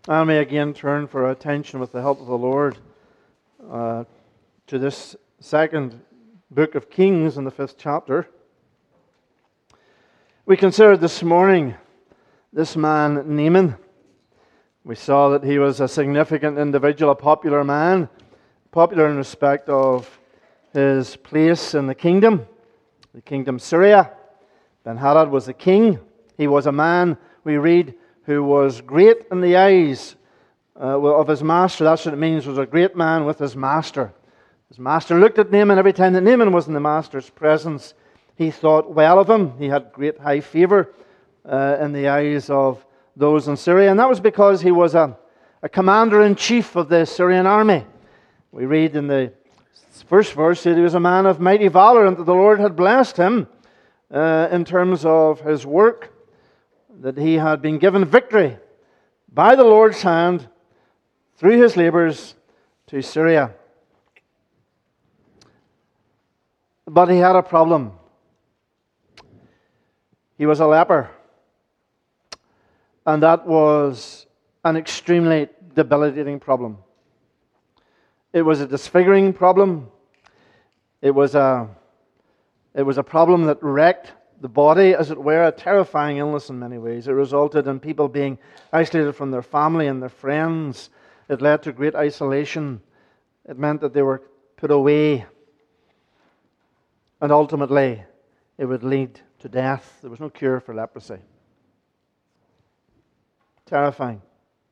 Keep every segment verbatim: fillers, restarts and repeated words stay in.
I may again turn for our attention with the help of the Lord uh, to this second book of Kings in the fifth chapter. We considered this morning this man Naaman. We saw that he was a significant individual, a popular man, popular in respect of his place in the kingdom, the kingdom Syria. Ben-Hadad was the king. He was a man, we read, who was great in the eyes uh, of his master. That's what it means, was a great man with his master. His master looked at Naaman. Every time that Naaman was in the master's presence, he thought well of him. He had great high favor uh, in the eyes of those in Syria. And that was because he was a, a commander-in-chief of the Syrian army. We read in the first verse that he was a man of mighty valor and that the Lord had blessed him uh, in terms of his work, that he had been given victory by the Lord's hand through his labors to Syria. But he had a problem. He was a leper. And that was an extremely debilitating problem. It was a disfiguring problem. It was a, it was a problem that wrecked the body, as it were, a terrifying illness in many ways. It resulted in people being isolated from their family and their friends. It led to great isolation. It meant that they were put away. And ultimately, it would lead to death. There was no cure for leprosy. Terrifying.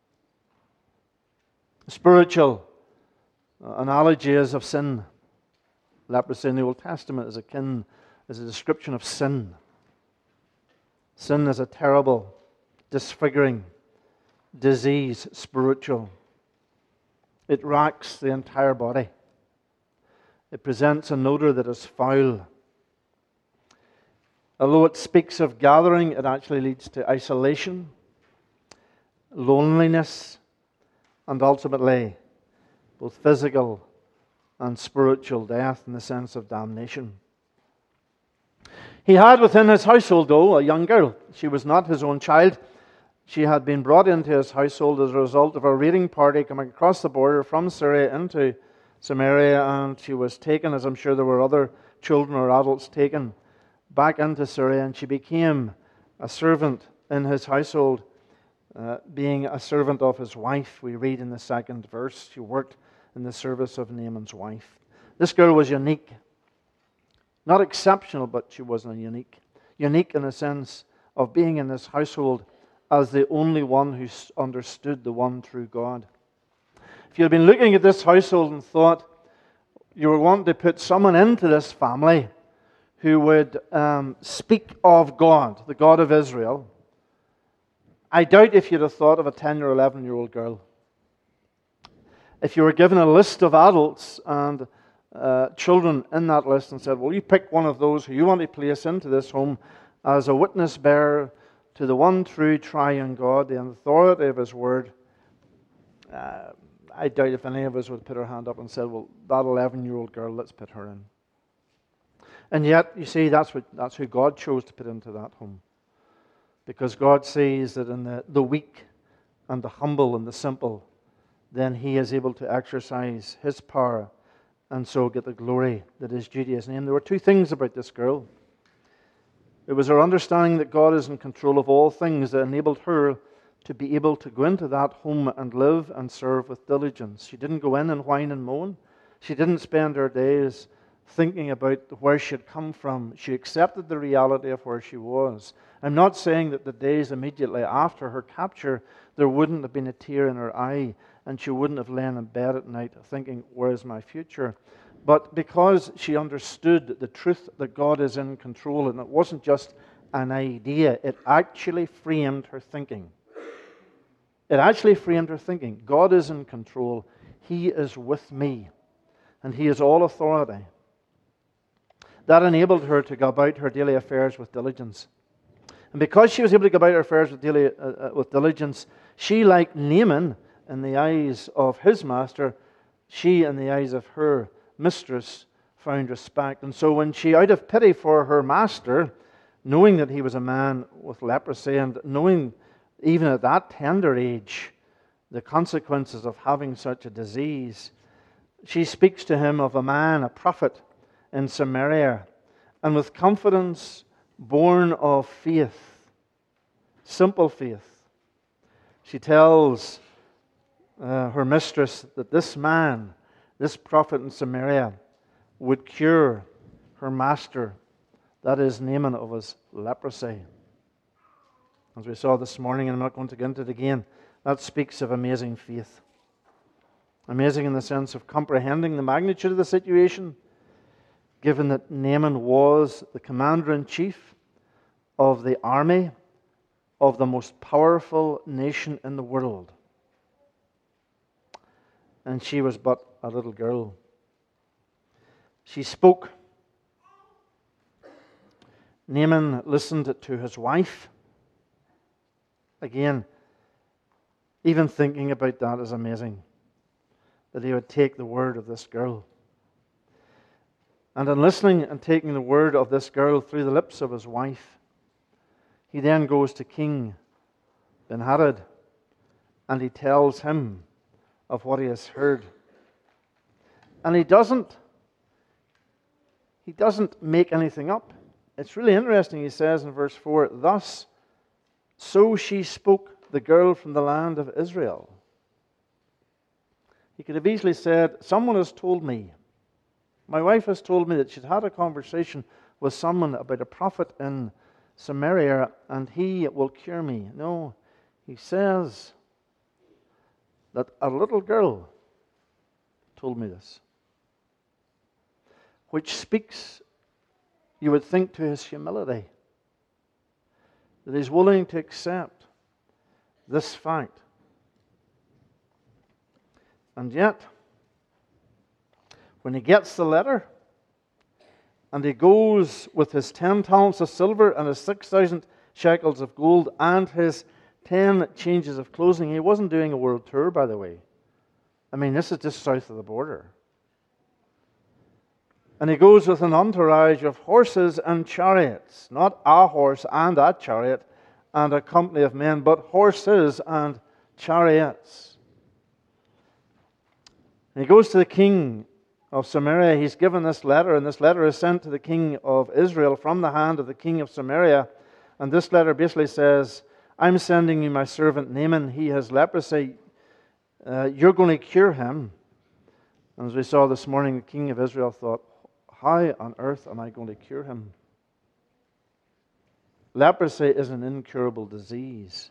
A spiritual analogy is of sin. Leprosy in the Old Testament is akin is a description of sin. Sin is a terrible, disfiguring disease, spiritual. It racks the entire body. It presents an odor that is foul. Although it speaks of gathering, it actually leads to isolation, loneliness, and ultimately both physical and spiritual death in the sense of damnation. He had within his household, though, a young girl. She was not his own child. She had been brought into his household as a result of a raiding party coming across the border from Syria into Samaria, and she was taken, as I'm sure there were other children or adults taken, back into Syria, and she became a servant in his household, uh, being a servant of his wife. We read in the second verse, she worked in the service of Naaman's wife. This girl was unique. Not exceptional, but she wasn't unique. Unique in the sense of being in this household as the only one who understood the one true God. If you had been looking at this household and thought you were wanting to put someone into this family who would um, speak of God, the God of Israel, I doubt if you'd have thought of a ten or eleven-year-old girl. If you were given a list of adults and uh, children in that list and said, well, you pick one of those who you want to place into this home as a witness bearer to the one true triune God, the authority of His Word, uh, I doubt if any of us would put our hand up and said, well, that eleven-year-old girl, let's put her in. And yet, you see, that's what that's who God chose to put into that home. Because God sees that in the, the weak and the humble and the simple, then He is able to exercise His power and so get the glory that is due to His name. There were two things about this girl. It was her understanding that God is in control of all things that enabled her to be able to go into that home and live and serve with diligence. She didn't go in and whine and moan. She didn't spend her days thinking about where she had come from. She accepted the reality of where she was. I'm not saying that the days immediately after her capture, there wouldn't have been a tear in her eye and she wouldn't have lain in bed at night thinking, where is my future? But because she understood the truth that God is in control, and it wasn't just an idea, it actually framed her thinking. It actually framed her thinking. God is in control. He is with me. And He is all authority. That enabled her to go about her daily affairs with diligence. And because she was able to go about her affairs with, daily, uh, uh, with diligence, she, like Naaman, in the eyes of his master, she, in the eyes of her mistress, found respect. And so when she, out of pity for her master, knowing that he was a man with leprosy, and knowing even at that tender age the consequences of having such a disease, she speaks to him of a man, a prophet in Samaria, and with confidence born of faith, simple faith, she tells uh, her mistress that this man, this prophet in Samaria, would cure her master, that is Naaman, of his leprosy. As we saw this morning, and I'm not going to get into it again, that speaks of amazing faith. Amazing in the sense of comprehending the magnitude of the situation, given that Naaman was the commander-in-chief of the army of the most powerful nation in the world. And she was but a little girl. She spoke. Naaman listened to his wife. Again, even thinking about that is amazing, that he would take the word of this girl. And in listening and taking the word of this girl through the lips of his wife, he then goes to King Ben-Hadad and he tells him of what he has heard. And he doesn't, he doesn't make anything up. It's really interesting, he says in verse four, thus, so she spoke, the girl from the land of Israel. He could have easily said, someone has told me, my wife has told me that she'd had a conversation with someone about a prophet in Samaria and he will cure me. No, he says that a little girl told me this, which speaks, you would think, to his humility, that he's willing to accept this fact. And yet, when he gets the letter, and he goes with his ten talents of silver and his six thousand shekels of gold and his ten changes of clothing, he wasn't doing a world tour, by the way. I mean, this is just south of the border. And he goes with an entourage of horses and chariots, not a horse and a chariot and a company of men, but horses and chariots. And he goes to the king of Samaria. He's given this letter, and this letter is sent to the king of Israel from the hand of the king of Samaria. And this letter basically says, I'm sending you my servant Naaman. He has leprosy. Uh, you're going to cure him. And as we saw this morning, the king of Israel thought, how on earth am I going to cure him? Leprosy is an incurable disease.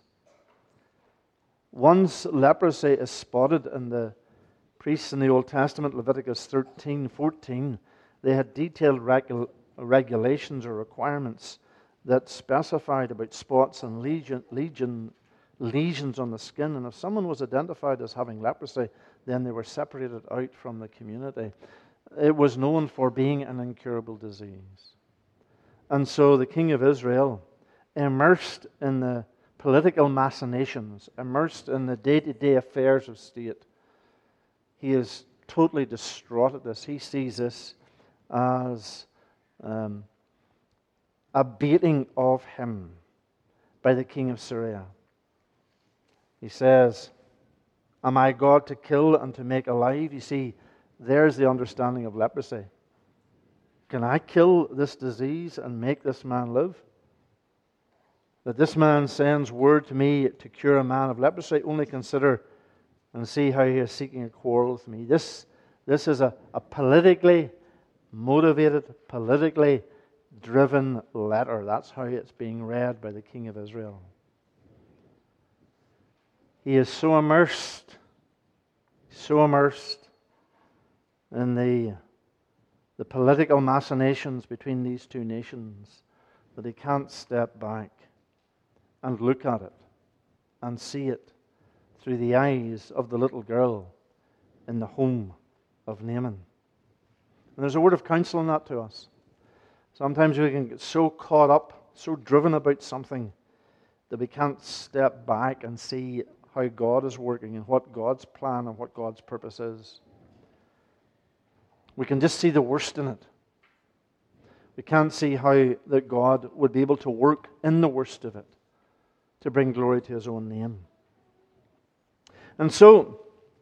Once leprosy is spotted in the priests in the Old Testament, Leviticus thirteen, fourteen, they had detailed regu- regulations or requirements that specified about spots and legion, legion, lesions on the skin. And if someone was identified as having leprosy, then they were separated out from the community. It was known for being an incurable disease. And so the king of Israel, immersed in the political machinations, immersed in the day-to-day affairs of state, he is totally distraught at this. He sees this as um, a beating of him by the king of Syria. He says, am I God to kill and to make alive? You see, there's the understanding of leprosy. Can I kill this disease and make this man live? That this man sends word to me to cure a man of leprosy, only consider and see how he is seeking a quarrel with me. This, this is a, a politically motivated, politically driven letter. That's how it's being read by the king of Israel. He is so immersed, so immersed in the, the political machinations between these two nations that he can't step back and look at it and see it through the eyes of the little girl in the home of Naaman. And there's a word of counsel in that to us. Sometimes we can get so caught up, so driven about something, that we can't step back and see how God is working and what God's plan and what God's purpose is. We can just see the worst in it. We can't see how that God would be able to work in the worst of it to bring glory to His own name. And so,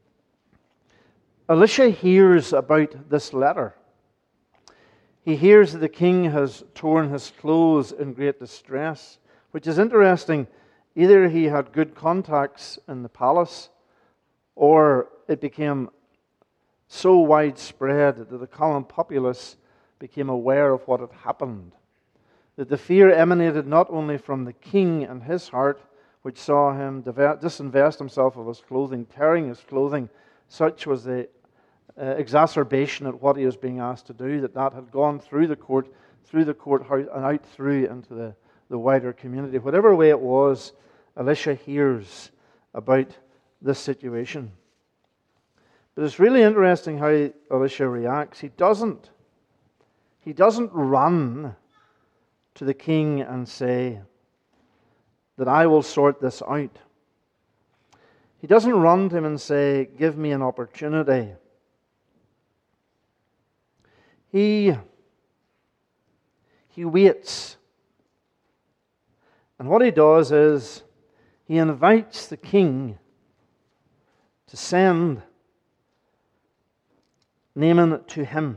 Elisha hears about this letter. He hears that the king has torn his clothes in great distress, which is interesting. Either he had good contacts in the palace, or it became so widespread that the common populace became aware of what had happened. That the fear emanated not only from the king and his heart, which saw him disinvest himself of his clothing, tearing his clothing. Such was the uh, exacerbation at what he was being asked to do, that that had gone through the court, through the courthouse, and out through into the, the wider community. Whatever way it was, Elisha hears about this situation. But it's really interesting how Elisha reacts. He doesn't, he doesn't run to the king and say that I will sort this out. He doesn't run to him and say, give me an opportunity. He, he waits. And what he does is he invites the king to send Naaman to him.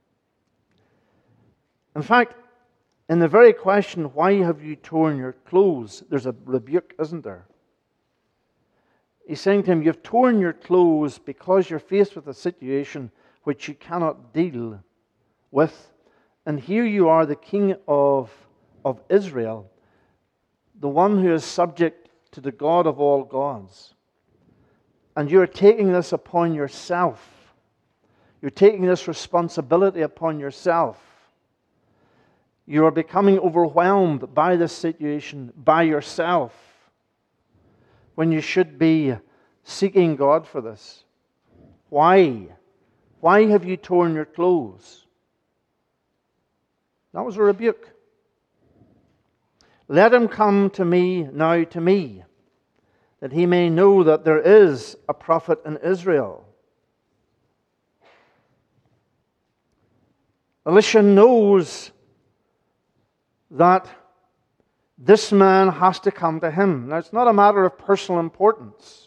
In fact, in the very question, why have you torn your clothes? There's a rebuke, isn't there? He's saying to him, you've torn your clothes because you're faced with a situation which you cannot deal with. And here you are, the king of, of Israel, the one who is subject to the God of all gods. And you're taking this upon yourself. You're taking this responsibility upon yourself. You are becoming overwhelmed by this situation by yourself, when you should be seeking God for this. Why? Why have you torn your clothes? That was a rebuke. Let him come to me now to me, that he may know that there is a prophet in Israel. Elisha knows that this man has to come to him. Now, it's not a matter of personal importance.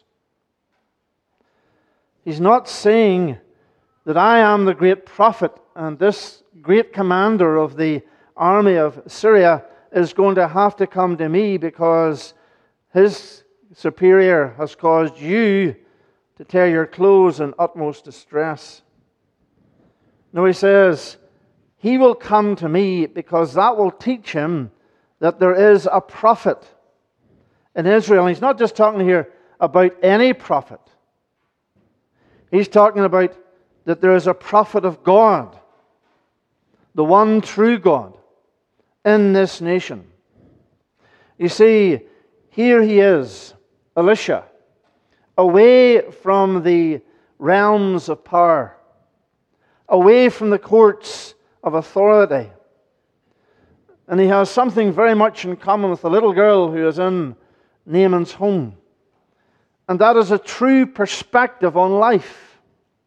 He's not saying that I am the great prophet and this great commander of the army of Syria is going to have to come to me because his superior has caused you to tear your clothes in utmost distress. No, he says, he will come to me because that will teach him that there is a prophet in Israel. And he's not just talking here about any prophet. He's talking about that there is a prophet of God, the one true God, in this nation. You see, here he is, Elisha, away from the realms of power, away from the courts of authority. And he has something very much in common with the little girl who is in Naaman's home. And that is a true perspective on life.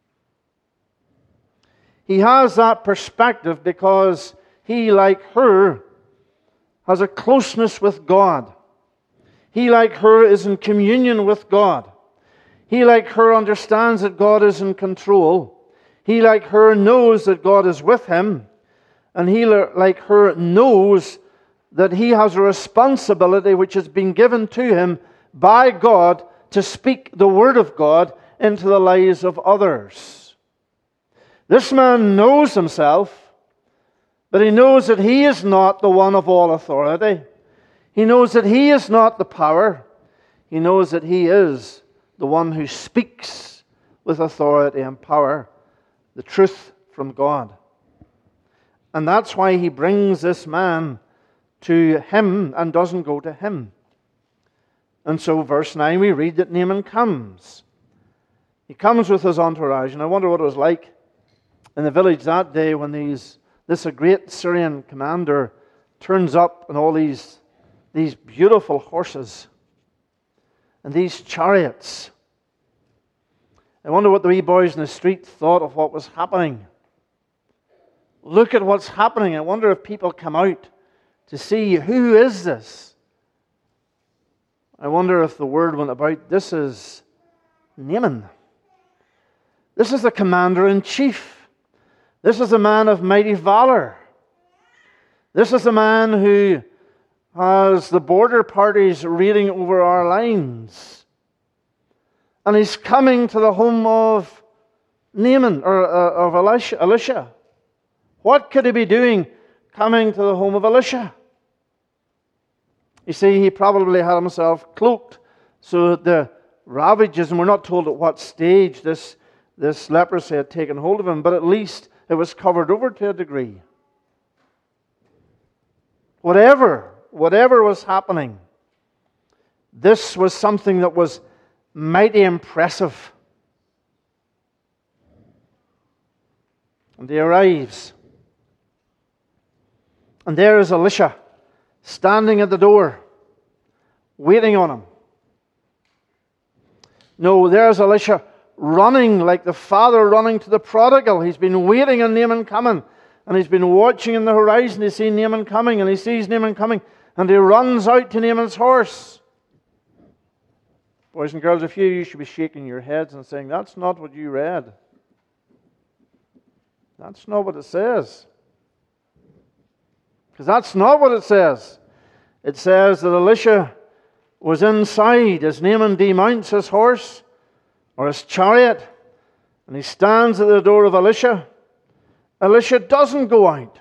He has that perspective because he, like her, has a closeness with God. He, like her, is in communion with God. He, like her, understands that God is in control. He, like her, knows that God is with him. And he, like her, knows that he has a responsibility which has been given to him by God to speak the Word of God into the lives of others. This man knows himself, but he knows that he is not the one of all authority. He knows that he is not the power. He knows that he is the one who speaks with authority and power, the truth from God. And that's why he brings this man to him and doesn't go to him. And so verse nine, we read that Naaman comes. He comes with his entourage. And I wonder what it was like in the village that day when these this a great Syrian commander turns up and all these, these beautiful horses and these chariots. I wonder what the wee boys in the street thought of what was happening. Look at what's happening. I wonder if people come out to see, who is this? I wonder if the word went about, this is Naaman. This is the commander-in-chief. This is a man of mighty valor. This is a man who has the border parties raiding over our lines. And he's coming to the home of Naaman, or uh, of Elisha, Elisha. What could he be doing coming to the home of Elisha? You see, he probably had himself cloaked so that the ravages, and we're not told at what stage this, this leprosy had taken hold of him, but at least it was covered over to a degree. Whatever, whatever was happening, this was something that was mighty impressive. And he arrives. And there is Elisha standing at the door, waiting on him. No, there's Elisha running like the father running to the prodigal. He's been waiting on Naaman coming. And he's been watching in the horizon to see Naaman coming. And he sees Naaman coming. And he runs out to Naaman's horse. Boys and girls, a few of you should be shaking your heads and saying, that's not what you read. That's not what it says. Because that's not what it says. It says that Elisha was inside as Naaman demounts his horse or his chariot, and he stands at the door of Elisha. Elisha doesn't go out.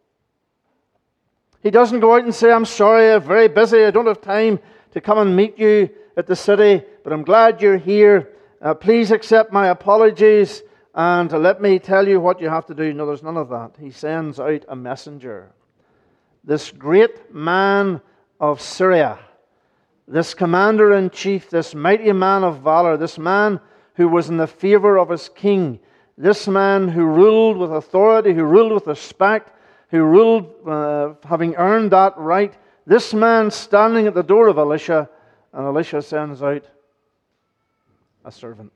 He doesn't go out and say, I'm sorry, I'm very busy, I don't have time to come and meet you at the city, but I'm glad you're here. Uh, please accept my apologies, and let me tell you what you have to do. No, there's none of that. He sends out a messenger. This great man of Syria, this commander-in-chief, this mighty man of valor, this man who was in the favor of his king, this man who ruled with authority, who ruled with respect, who ruled uh, having earned that right, this man standing at the door of Elisha, and Elisha sends out a servant.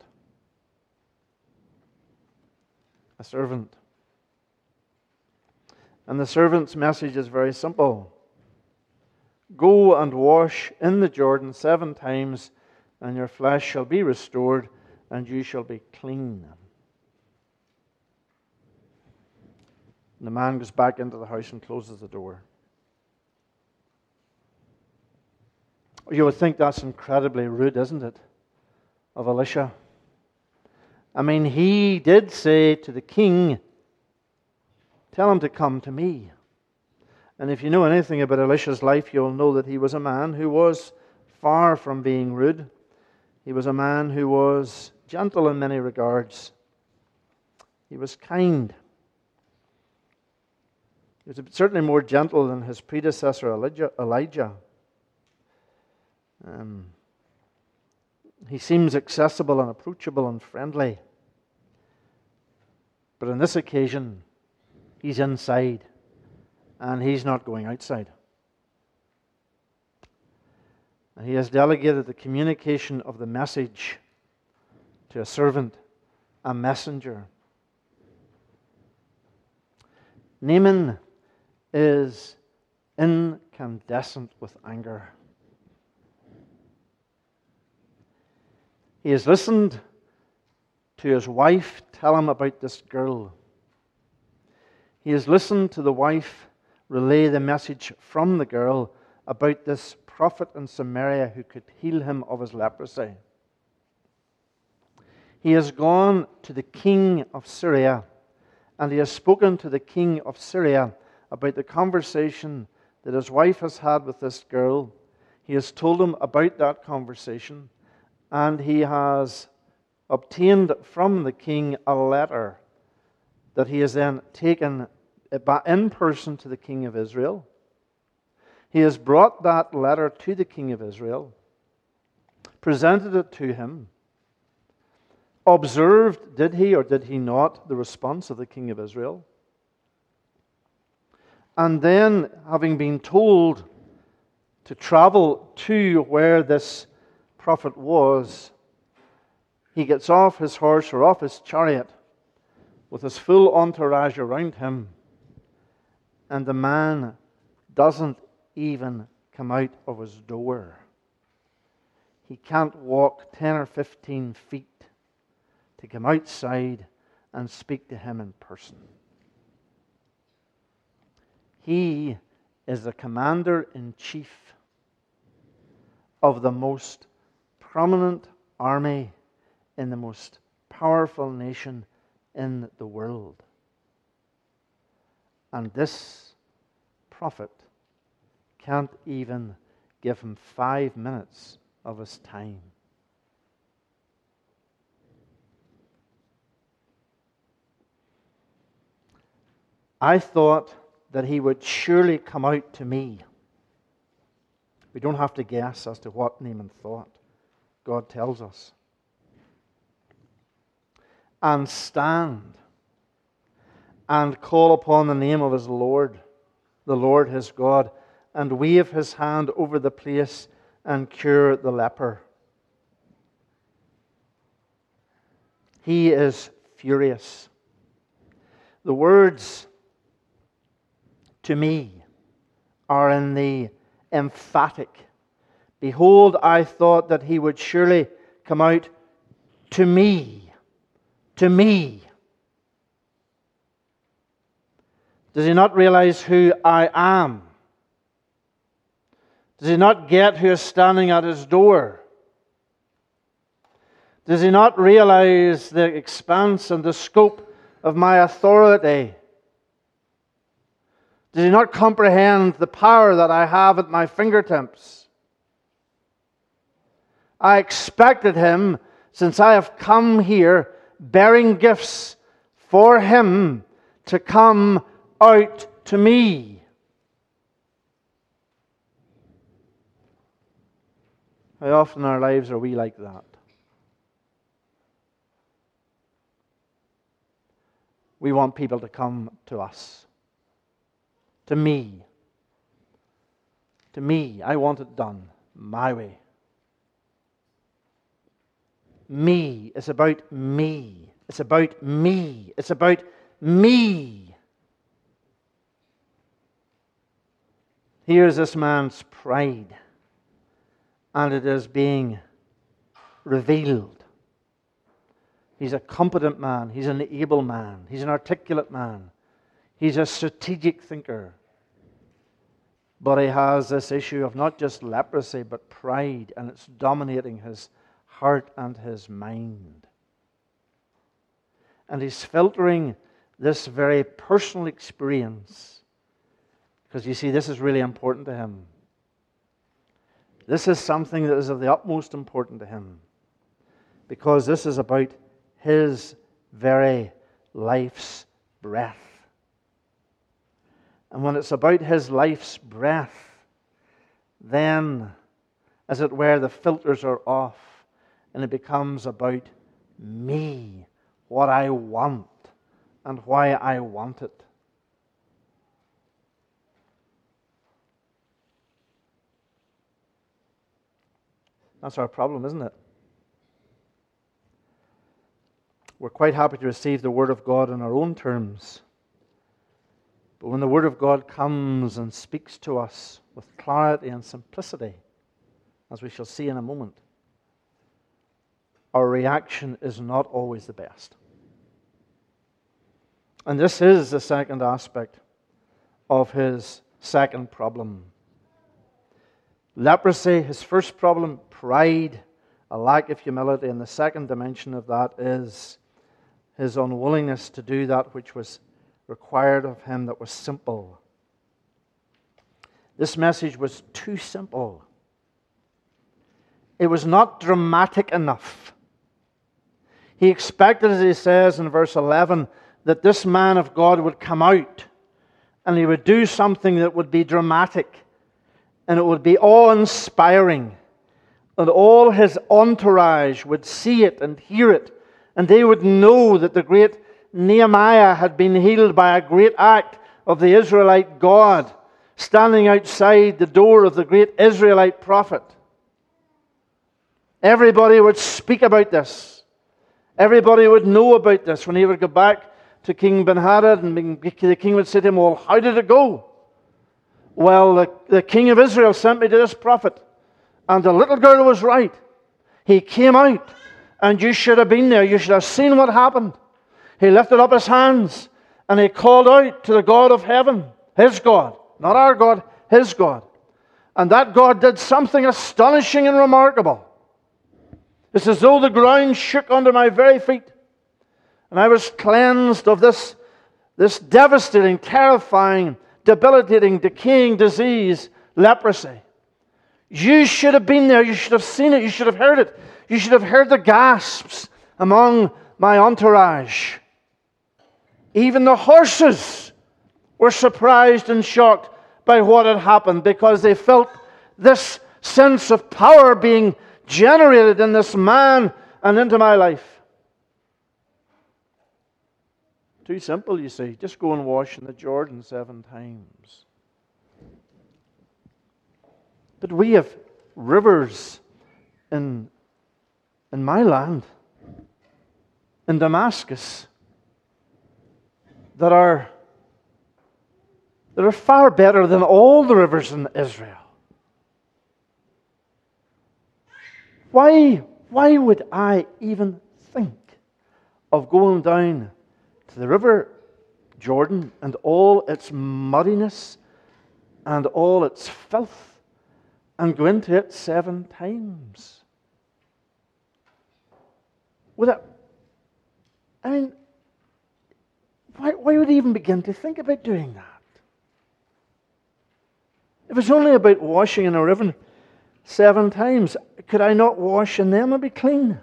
A servant. And the servant's message is very simple. Go and wash in the Jordan seven times, and your flesh shall be restored, and you shall be clean. And the man goes back into the house and closes the door. You would think that's incredibly rude, isn't it, of Elisha? I mean, he did say to the king, tell him to come to me. And if you know anything about Elisha's life, you'll know that he was a man who was far from being rude. He was a man who was gentle in many regards. He was kind. He was certainly more gentle than his predecessor Elijah. Elijah. Um, he seems accessible and approachable and friendly. But on this occasion, he's inside and he's not going outside. And he has delegated the communication of the message to a servant, a messenger. Naaman is incandescent with anger. He has listened to his wife tell him about this girl. He has listened to the wife relay the message from the girl about this prophet in Samaria who could heal him of his leprosy. He has gone to the king of Syria, and he has spoken to the king of Syria about the conversation that his wife has had with this girl. He has told him about that conversation, and he has obtained from the king a letter that he has then taken in person to the king of Israel. He has brought that letter to the king of Israel, presented it to him, observed, did he or did he not, the response of the king of Israel. And then, having been told to travel to where this prophet was, he gets off his horse or off his chariot with his full entourage around him, and the man doesn't even come out of his door. He can't walk ten or fifteen feet to come outside and speak to him in person. He is the commander-in-chief of the most prominent army in the most powerful nation in the world. And this prophet can't even give him five minutes of his time. I thought that he would surely come out to me. We don't have to guess as to what Naaman thought. God tells us. And stand and call upon the name of his Lord, the Lord his God, and wave his hand over the place and cure the leper. He is furious. The words to me are in the emphatic. Behold, I thought that he would surely come out to me. To me. Does he not realize who I am? Does he not get who is standing at his door? Does he not realize the expanse and the scope of my authority? Does he not comprehend the power that I have at my fingertips? I expected him, since I have come here bearing gifts for him, to come out to me. How often in our lives are we like that? We want people to come to us. To me. To me. I want it done my way. Me. It's about me. It's about me. It's about me. Here's this man's pride. And it is being revealed. He's a competent man. He's an able man. He's an articulate man. He's a strategic thinker. But he has this issue of not just leprosy, but pride, and it's dominating his heart and his mind. And he's filtering this very personal experience, because you see, this is really important to him. This is something that is of the utmost importance to him, because this is about his very life's breath. And when it's about his life's breath, then, as it were, the filters are off, and it becomes about me, what I want, and why I want it. That's our problem, isn't it? We're quite happy to receive the Word of God in our own terms. But when the Word of God comes and speaks to us with clarity and simplicity, as we shall see in a moment, our reaction is not always the best. And this is the second aspect of his second problem. Leprosy, his first problem, pride, a lack of humility. And the second dimension of that is his unwillingness to do that which was required of him, that was simple. This message was too simple. It was not dramatic enough. He expected, as he says in verse eleven, that this man of God would come out and he would do something that would be dramatic and it would be awe-inspiring, and all his entourage would see it and hear it, and they would know that the great Nehemiah had been healed by a great act of the Israelite God standing outside the door of the great Israelite prophet. Everybody would speak about this. Everybody would know about this. When he would go back to King Ben-Hadad, and the king would say to him, well, how did it go? Well, the, the king of Israel sent me to this prophet, and the little girl was right. He came out, And you should have been there. You should have seen what happened. He lifted up his hands and he called out to the God of heaven, his God, not our God, his God. And that God did something astonishing and remarkable. It's as though the ground shook under my very feet. And I was cleansed of this, this devastating, terrifying, debilitating, decaying disease, leprosy. You should have been there. You should have seen it. You should have heard it. You should have heard the gasps among my entourage. Even the horses were surprised and shocked by what had happened, because they felt this sense of power being generated in this man and into my life. Too simple, you see. Just go and wash in the Jordan seven times. But we have rivers in, in my land, in Damascus, that are that are far better than all the rivers in Israel. Why, why would I even think of going down to the river Jordan and all its muddiness and all its filth and go into it seven times? Would it, I mean, why, why would I even begin to think about doing that? If it's only about washing in a river seven times, could I not wash in them and be clean?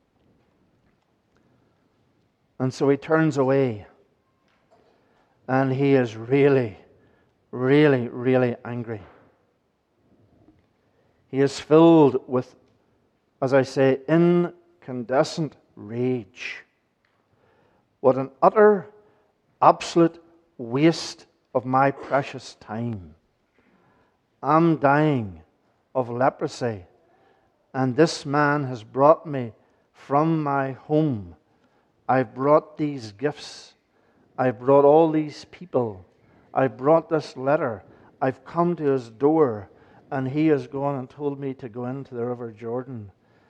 And so he turns away. And he is really, really, really angry. He is filled with, as I say, incandescent rage. What an utter, absolute waste of my precious time. I'm dying of leprosy, and this man has brought me from my home. I've brought these gifts. I've brought all these people. I've brought this letter. I've come to his door, and he has gone and told me to go into the river Jordan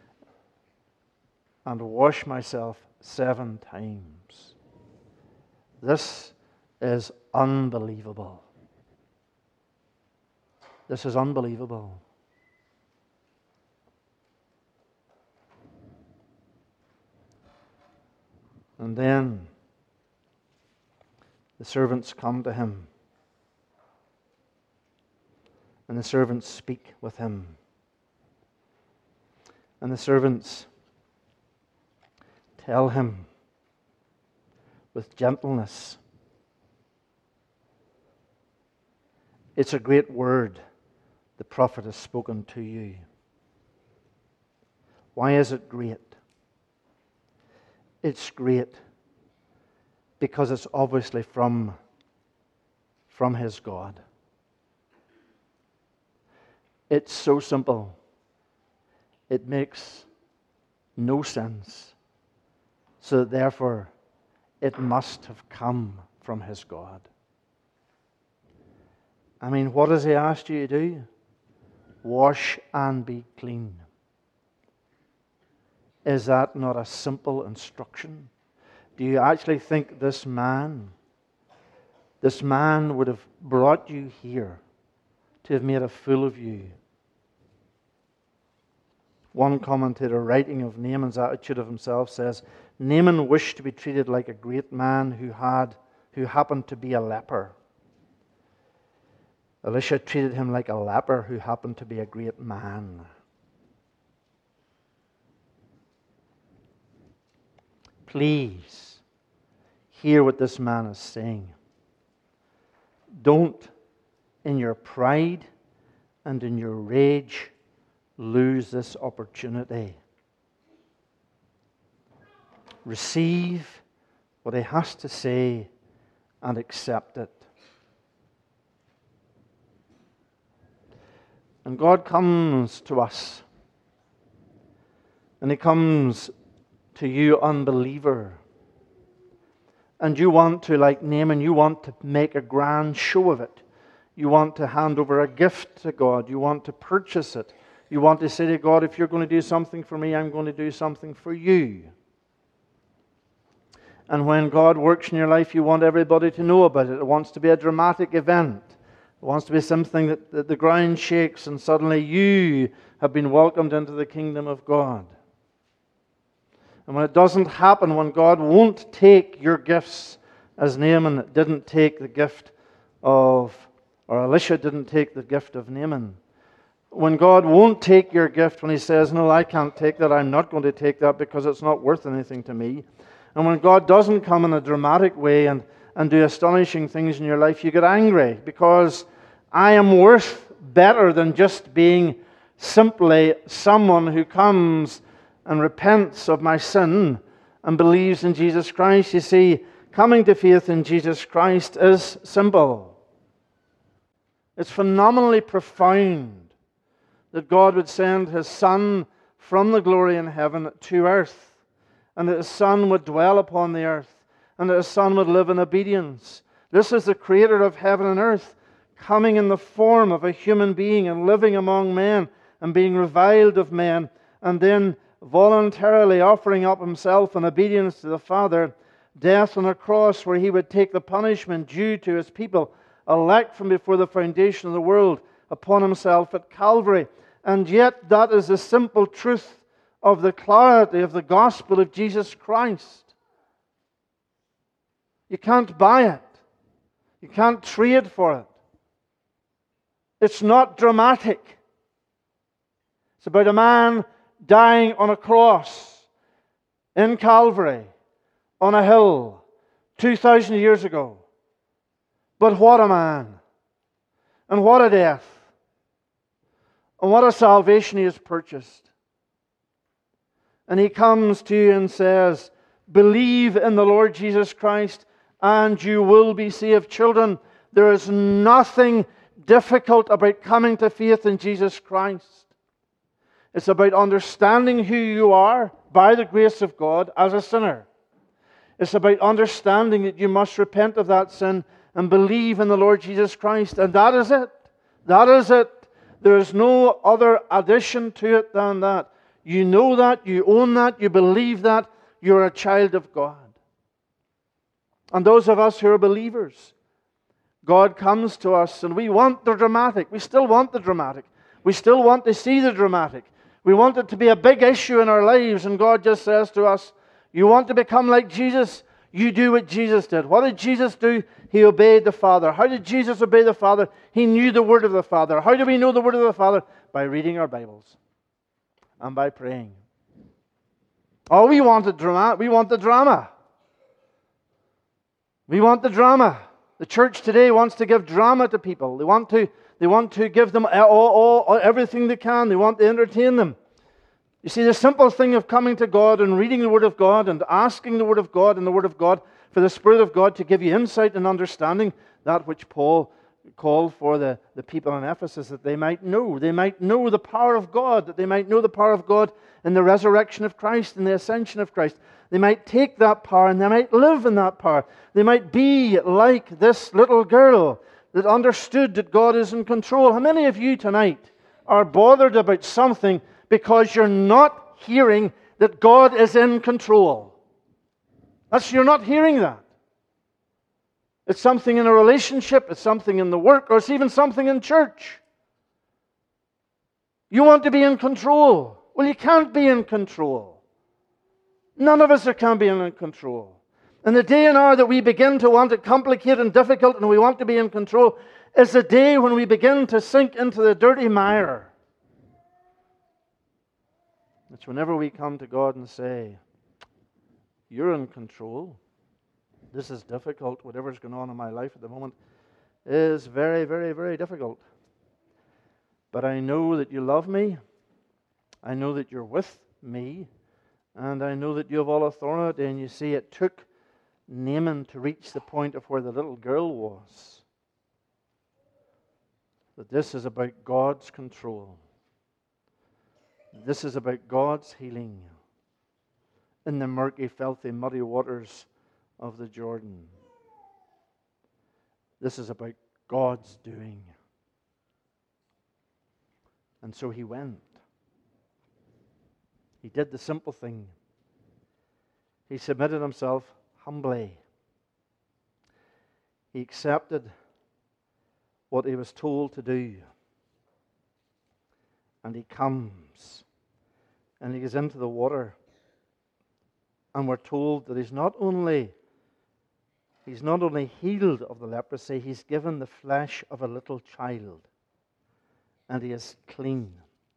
and wash myself seven times. This is unbelievable. This is unbelievable. And then the servants come to him. And the servants speak with him. And the servants tell him with gentleness. It's a great word the prophet has spoken to you. Why is it great? It's great because it's obviously from, from his God. It's so simple. It makes no sense. So therefore, it must have come from his God. I mean, what has he asked you to do? Wash and be clean. Is that not a simple instruction? Do you actually think this man, this man would have brought you here to have made a fool of you? One commentator writing of Naaman's attitude of himself says, Naaman wished to be treated like a great man who had, who happened to be a leper. Elisha treated him like a leper who happened to be a great man. Please hear what this man is saying. Don't, in your pride and in your rage, lose this opportunity. Receive what he has to say and accept it. And God comes to us. And he comes to you, unbeliever. And you want to, like Naaman, you want to make a grand show of it. You want to hand over a gift to God. You want to purchase it. You want to say to God, if you're going to do something for me, I'm going to do something for you. And when God works in your life, you want everybody to know about it. It wants to be a dramatic event. It wants to be something that, that the ground shakes and suddenly you have been welcomed into the kingdom of God. And when it doesn't happen, when God won't take your gifts, as Naaman didn't take the gift of, or Elisha didn't take the gift of Naaman. When God won't take your gift, when He says, no, I can't take that, I'm not going to take that because it's not worth anything to me. And when God doesn't come in a dramatic way and, and do astonishing things in your life, you get angry because I am worth better than just being simply someone who comes and repents of my sin and believes in Jesus Christ. You see, coming to faith in Jesus Christ is simple. It's phenomenally profound that God would send His Son from the glory in heaven to earth, and that His Son would dwell upon the earth, and that His Son would live in obedience. This is the Creator of heaven and earth, coming in the form of a human being and living among men and being reviled of men, and then voluntarily offering up Himself in obedience to the Father, death on a cross where He would take the punishment due to His people, elect from before the foundation of the world, upon Himself at Calvary. And yet that is the simple truth of the clarity of the gospel of Jesus Christ. You can't buy it. You can't trade for it. It's not dramatic. It's about a man dying on a cross in Calvary on a hill two thousand years ago. But what a man! And what a death! And what a salvation He has purchased. And He comes to you and says, believe in the Lord Jesus Christ and you will be saved. Children, there is nothing difficult about coming to faith in Jesus Christ. It's about understanding who you are by the grace of God as a sinner. It's about understanding that you must repent of that sin and believe in the Lord Jesus Christ. And that is it. That is it. There is no other addition to it than that. You know that, you own that, you believe that, you're a child of God. And those of us who are believers, God comes to us and we want the dramatic. We still want the dramatic. We still want to see the dramatic. We want it to be a big issue in our lives, and God just says to us, you want to become like Jesus? You do what Jesus did. What did Jesus do? He obeyed the Father. How did Jesus obey the Father? He knew the Word of the Father. How do we know the Word of the Father? By reading our Bibles and by praying. Oh, we want the drama. We want the drama. We want the drama. The church today wants to give drama to people. They want to, they want to give them all, all, all, everything they can. They want to entertain them. You see, the simple thing of coming to God and reading the Word of God and asking the Word of God and the Word of God for the Spirit of God to give you insight and understanding, that which Paul called for the, the people in Ephesus, that they might know. They might know the power of God, that they might know the power of God in the resurrection of Christ and the ascension of Christ. They might take that power and they might live in that power. They might be like this little girl that understood that God is in control. How many of you tonight are bothered about something because you're not hearing that God is in control? That's, you're not hearing that. It's something in a relationship, it's something in the work, or it's even something in church. You want to be in control. Well, you can't be in control. None of us can be in control. And the day and hour that we begin to want it complicated and difficult and we want to be in control is the day when we begin to sink into the dirty mire. It's whenever we come to God and say, you're in control. This is difficult. Whatever's going on in my life at the moment is very, very, very difficult. But I know that you love me. I know that you're with me. And I know that you have all authority. And you see, it took Naaman to reach the point of where the little girl was. That this is about God's control. This is about God's healing in the murky, filthy, muddy waters of the Jordan. This is about God's doing. And so he went. He did the simple thing. He submitted himself humbly. He accepted what he was told to do. And he comes and he goes into the water. And we're told that he's not only he's not only healed of the leprosy, he's given the flesh of a little child. And he is clean.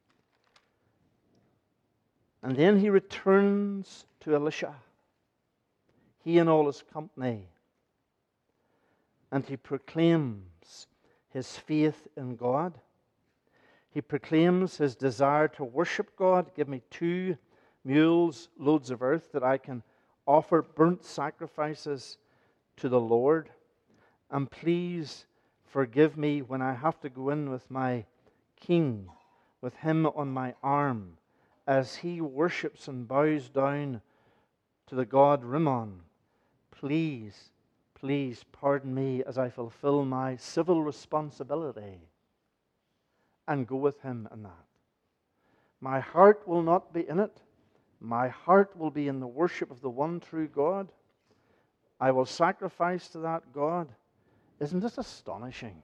And then he returns to Elisha, he and all his company, and he proclaims his faith in God. He proclaims his desire to worship God. Give me two mules, loads of earth, that I can offer burnt sacrifices to the Lord. And please forgive me when I have to go in with my king, with him on my arm, as he worships and bows down to the god Rimmon. Please, please pardon me as I fulfill my civil responsibility and go with him in that. My heart will not be in it. My heart will be in the worship of the one true God. I will sacrifice to that God. Isn't this astonishing?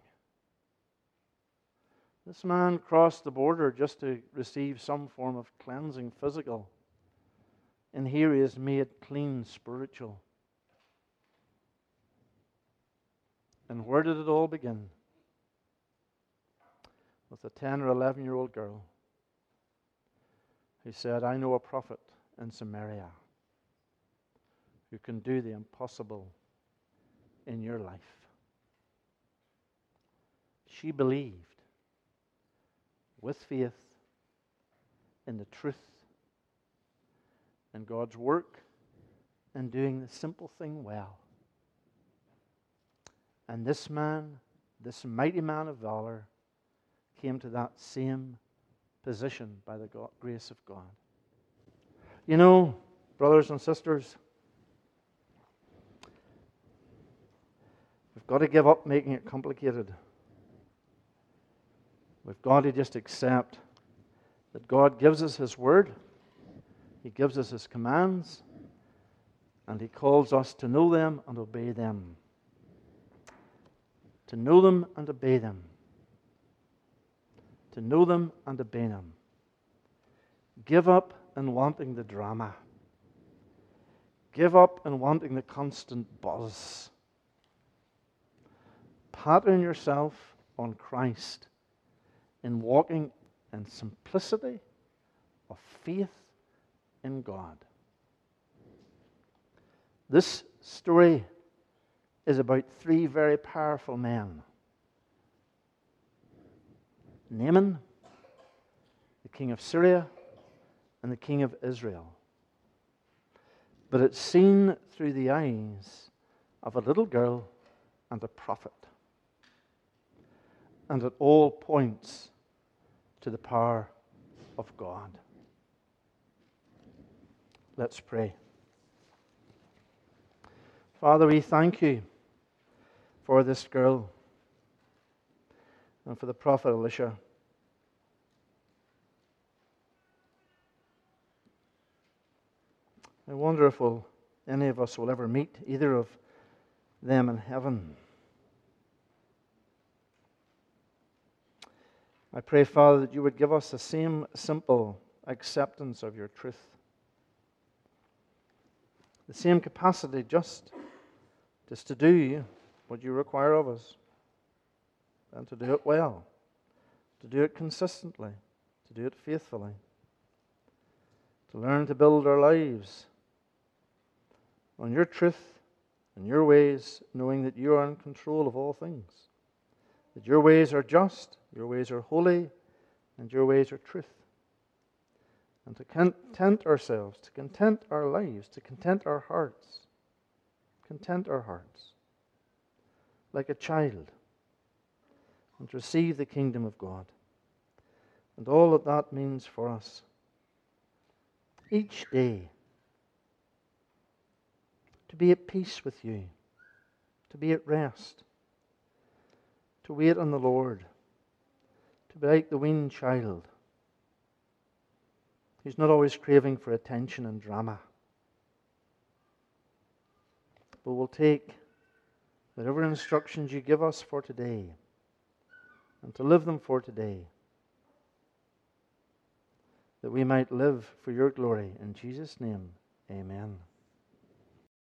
This man crossed the border just to receive some form of cleansing physical. And here he is made clean spiritual. And where did it all begin? With a ten or eleven year old girl who said, I know a prophet in Samaria who can do the impossible in your life. She believed with faith in the truth, in God's work, and doing the simple thing well. And this man, this mighty man of valor, came to that same position by the God, grace of God. You know, brothers and sisters, we've got to give up making it complicated. We've got to just accept that God gives us His Word, He gives us His commands, and He calls us to know them and obey them. To know them and obey them. To know them and obey them. Give up in wanting the drama. Give up in wanting the constant buzz. Pattern yourself on Christ in walking in simplicity of faith in God. This story is about three very powerful men. Naaman, the king of Syria, and the king of Israel. But it's seen through the eyes of a little girl and a prophet. And it all points to the power of God. Let's pray. Father, we thank you for this girl and for the prophet Elisha. I wonder if we'll, any of us will ever meet either of them in heaven. I pray, Father, that you would give us the same simple acceptance of your truth. The same capacity just, just to do what you require of us. And to do it well. To do it consistently. To do it faithfully. To learn to build our lives on your truth and your ways, knowing that you are in control of all things. That your ways are just, your ways are holy, and your ways are truth. And to content ourselves, to content our lives, to content our hearts. Content our hearts. Like a child. And to receive the kingdom of God. And all that that means for us. Each day. To be at peace with you. To be at rest. To wait on the Lord. To be like the weaned child. who's not always craving for attention and drama, but will take whatever instructions you give us for today and to live them for today, that we might live for your glory. In Jesus' name, amen.